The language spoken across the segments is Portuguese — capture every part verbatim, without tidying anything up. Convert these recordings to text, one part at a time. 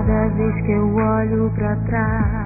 Cada vez que eu olho pra trás,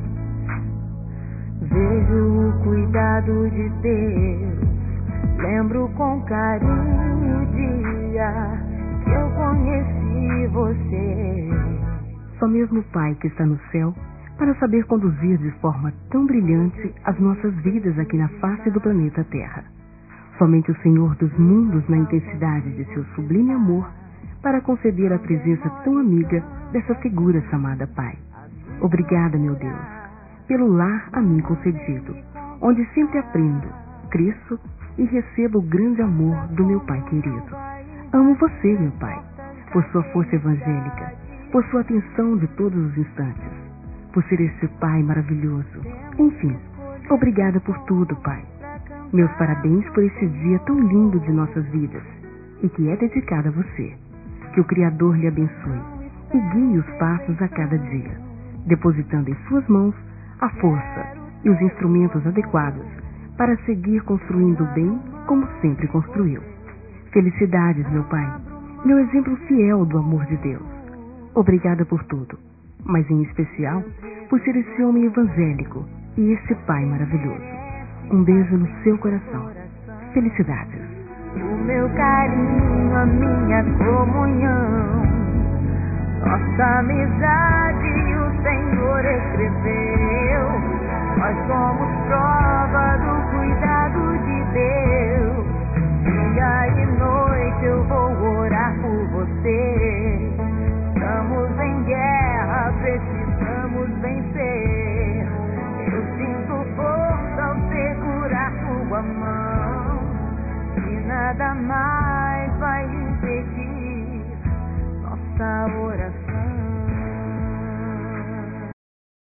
vejo o cuidado de Deus. Lembro com carinho o dia que eu conheci você. Só mesmo o Pai que está no céu para saber conduzir de forma tão brilhante as nossas vidas aqui na face do planeta Terra. Somente o Senhor dos mundos, na intensidade de seu sublime amor, para conceder a presença tão amiga dessa figura chamada Pai. Obrigada, meu Deus, pelo lar a mim concedido, onde sempre aprendo, cresço e recebo o grande amor do meu Pai querido. Amo você, meu Pai, por sua força evangélica, por sua atenção de todos os instantes, por ser esse Pai maravilhoso. Enfim, obrigada por tudo, Pai. Meus parabéns por esse dia tão lindo de nossas vidas e que é dedicado a você. Que o Criador lhe abençoe e guie os passos a cada dia, depositando em suas mãos a força e os instrumentos adequados para seguir construindo o bem como sempre construiu. Felicidades, meu Pai, meu exemplo fiel do amor de Deus. Obrigada por tudo, mas em especial por ser esse homem evangélico e esse Pai maravilhoso. Um beijo no seu coração. Felicidades. O meu carinho, a minha comunhão, nossa amizade o Senhor escreveu. Nós somos